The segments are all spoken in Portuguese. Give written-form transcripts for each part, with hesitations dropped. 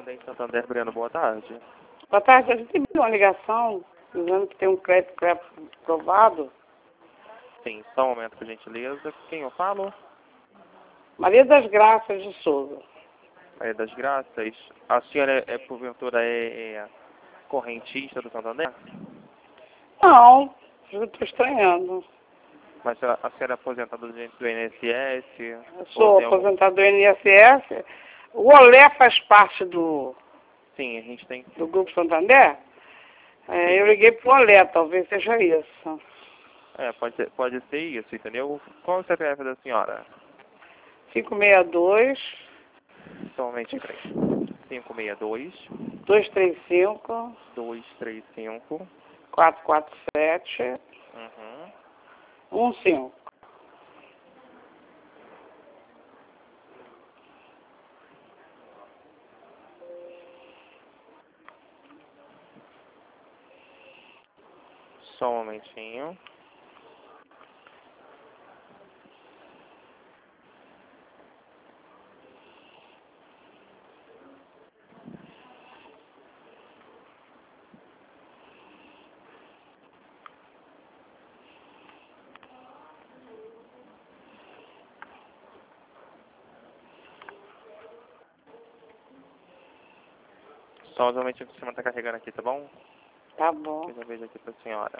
Correspondente Santander, Breno, boa tarde. Boa tarde, a gente teve uma ligação dizendo que tem um crédito aprovado. Sim, só um momento, por gentileza. Quem eu falo? Maria das Graças de Souza. Maria das Graças. A senhora porventura, correntista do Santander? Não, eu estou estranhando. Mas a senhora é aposentada do INSS? Eu sou aposentada do INSS. O Olé faz parte do Sim, a gente tem... do Grupo Santander. Eu liguei para o Olé, talvez seja isso. Pode ser isso, entendeu? Qual é o CPF da senhora? 562 Somente 562 235 235 447 15. Só um momentinho. Só um momentinho que o sistema está carregando aqui, tá bom? Tá bom. Eu já vejo aqui pra senhora.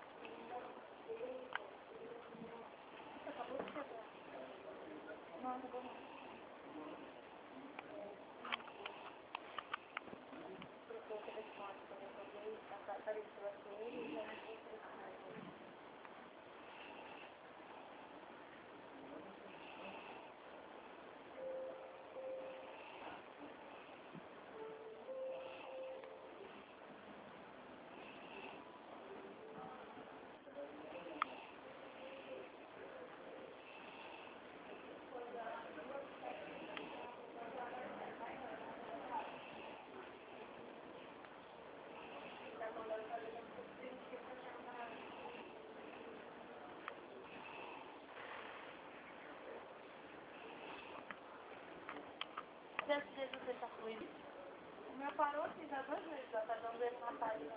O meu parou assim já 2 vezes, já tá dando ele na página.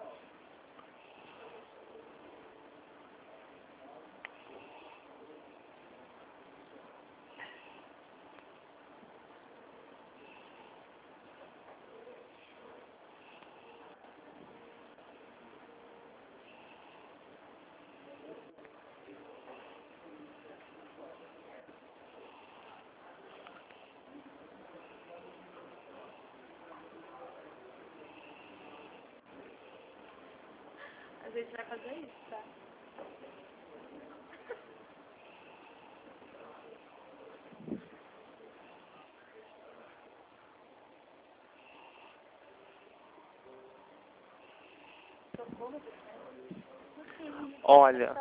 A gente vai fazer isso, tá? Olha.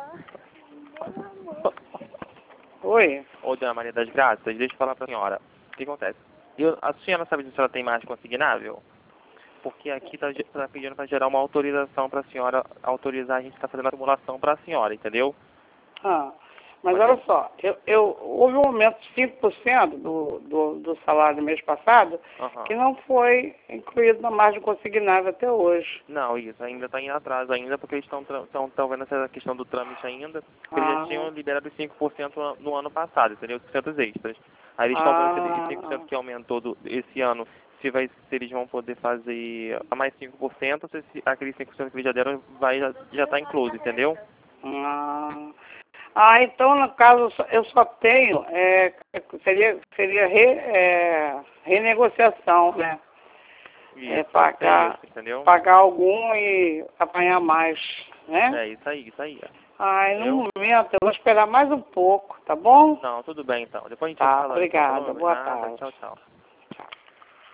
Oi. Ô, dona Maria das Graças, deixa eu falar pra senhora. O que acontece? A senhora sabe se ela tem mais consignável? Porque aqui tá pedindo para gerar uma autorização para a senhora autorizar, a gente está fazendo a simulação para a senhora, entendeu? Mas olha só, houve um aumento de 5% do salário do mês passado, que não foi incluído na margem consignável até hoje. Não, isso, ainda está em atraso ainda, porque eles estão vendo essa questão do trâmite ainda, porque eles já tinham liberado 5% no ano passado, entendeu? 5% extras. Aí eles estão vendo esse 5% que aumentou esse ano, se eles vão poder fazer a mais 5%, ou se aquele 5% que eles já deram já está incluso, entendeu? Então, no caso, eu só tenho, seria renegociação, né? Isso, pagar algum e apanhar mais, né? É, isso aí. No momento, eu vou esperar mais um pouco, tá bom? Não, tudo bem então. Depois a gente fala. fala. Obrigada, boa tarde. Tchau.